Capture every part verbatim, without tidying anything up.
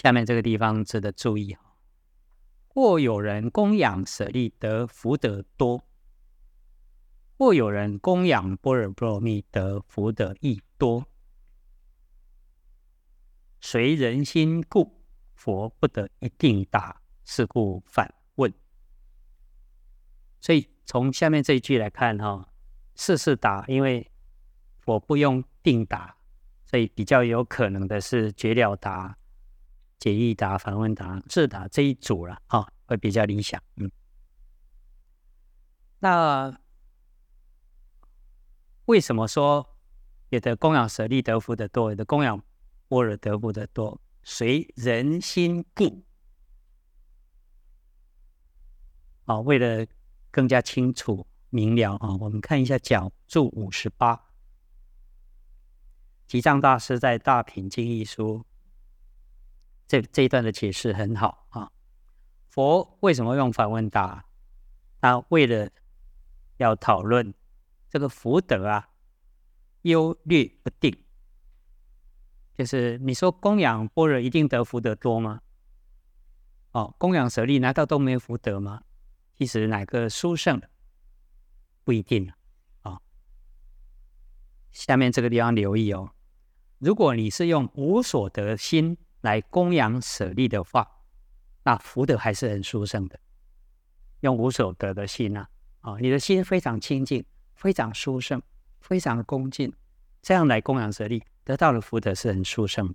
下面这个地方值得注意，或有人供养舍利得福德多，或有人供养般若波罗蜜得福德亦多。随人心故，佛不得一定答，是故反问。所以从下面这一句来看，事事答，因为佛不用定答，所以比较有可能的是觉了答、解义答、反问答、智答这一组了，会比较理想。嗯，那为什么说有的供养舍利得福的多，有的供养般若得福的多？随人心故。哦，为了更加清楚明了，哦，我们看一下角注五十八，吉藏大师在《大品经义书》这这一段的解释很好啊。佛为什么用反问答？他为了要讨论这个福德啊，优劣不定。就是你说供养般若一定得福德多吗？哦，供养舍利难道都没有福德吗？其实哪个殊胜不一定啊。哦，下面这个地方留意哦，如果你是用无所得心来供养舍利的话，那福德还是很殊胜的。用无所得的心啊，哦，你的心非常清净，非常殊胜，非常恭敬，这样来供养舍利，得到的福德是很殊胜的。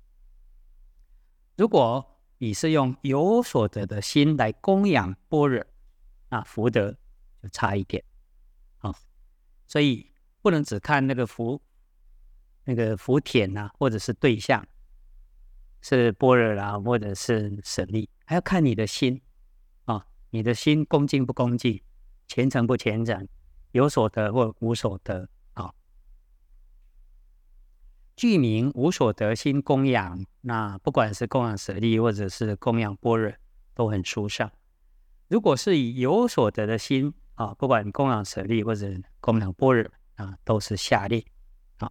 如果你是用有所得的心来供养般若，那福德就差一点。哦，所以不能只看那个福那个福田啊，或者是对象是般若啦，或者是舍利，还要看你的心啊，哦，你的心恭敬不恭敬，虔诚不虔诚，有所得或无所得啊。哦，具名无所得心供养，那不管是供养舍利或者是供养般若，都很殊胜。如果是以有所得的心啊，不管供养舍利或者供养般若啊，都是下劣啊。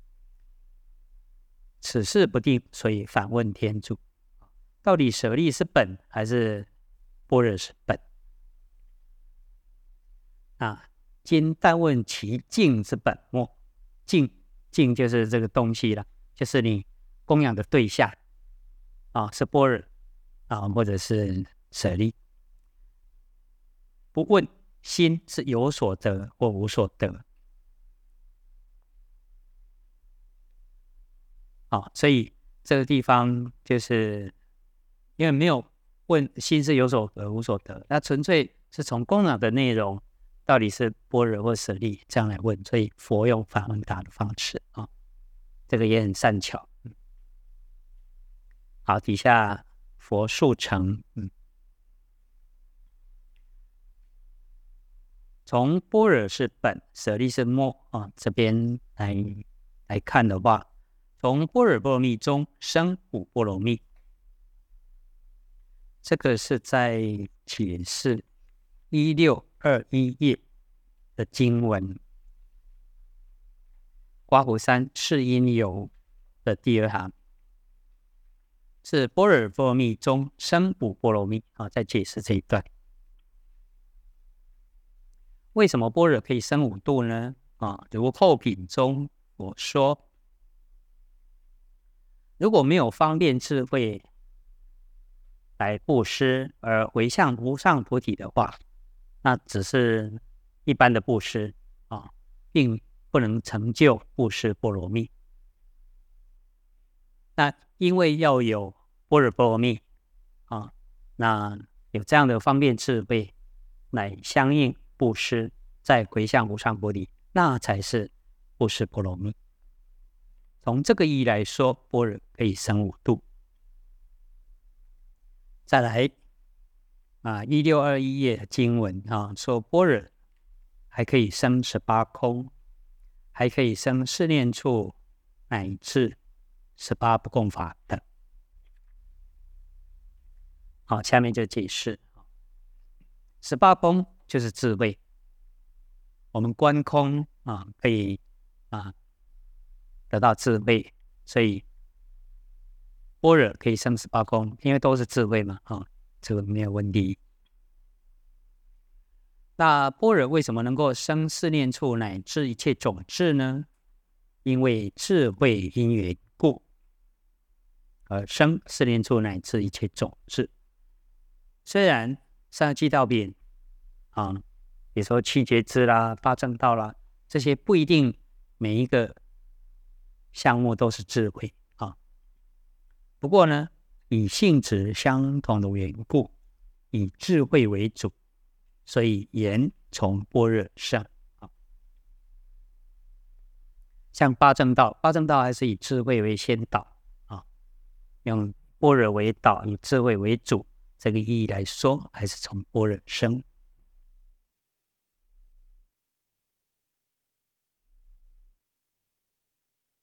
此事不定，所以反问天主，到底舍利是本还是般若是本啊？今但问其境之本末。境境就是这个东西了，就是你供养的对象啊，是般若啊，或者是舍利。不问心是有所得或无所得。啊，所以这个地方就是因为没有问心是有所得无所得，那纯粹是从供养的内容到底是般若或舍利这样来问，所以佛用反问答的方式啊，这个也很善巧。好，底下佛速成，嗯，从般若是本，舍利是末啊，这边来来看的话，从般若波罗蜜中生五波罗蜜，这个是在解释一六二一页的经文，刮胡三次因由的第二行，是般若波罗蜜中生五波罗蜜啊，在解释这一段。为什么般若可以生五度呢？啊，如后品中我说，如果没有方便智慧来布施而回向无上菩提的话，那只是一般的布施啊，并不能成就布施波罗蜜。那因为要有般若波罗蜜啊，那有这样的方便智慧来相应布施，再回向无上菩提，那才是布施波罗蜜。从这个意义来说，般若可以生五度。再来啊，一六二一页的经文啊，说般若还可以生十八空，还可以生四念处，乃至十八不共法等。好，下面就解释，十八空就是智慧。我们观空啊，可以啊得到智慧，所以般若可以生十八空，因为都是智慧嘛，啊，这个没有问题。那般若为什么能够生四念处乃至一切种智呢？因为智慧因缘故而生四念处乃至一切种智。虽然上记道品啊，比如说七觉支啦、八正道啦，这些不一定每一个项目都是智慧啊。不过呢，以性质相同的缘故，以智慧为主，所以言从般若生啊。像八正道，八正道还是以智慧为先导啊，用般若为导，以智慧为主，这个意义来说，还是从般若生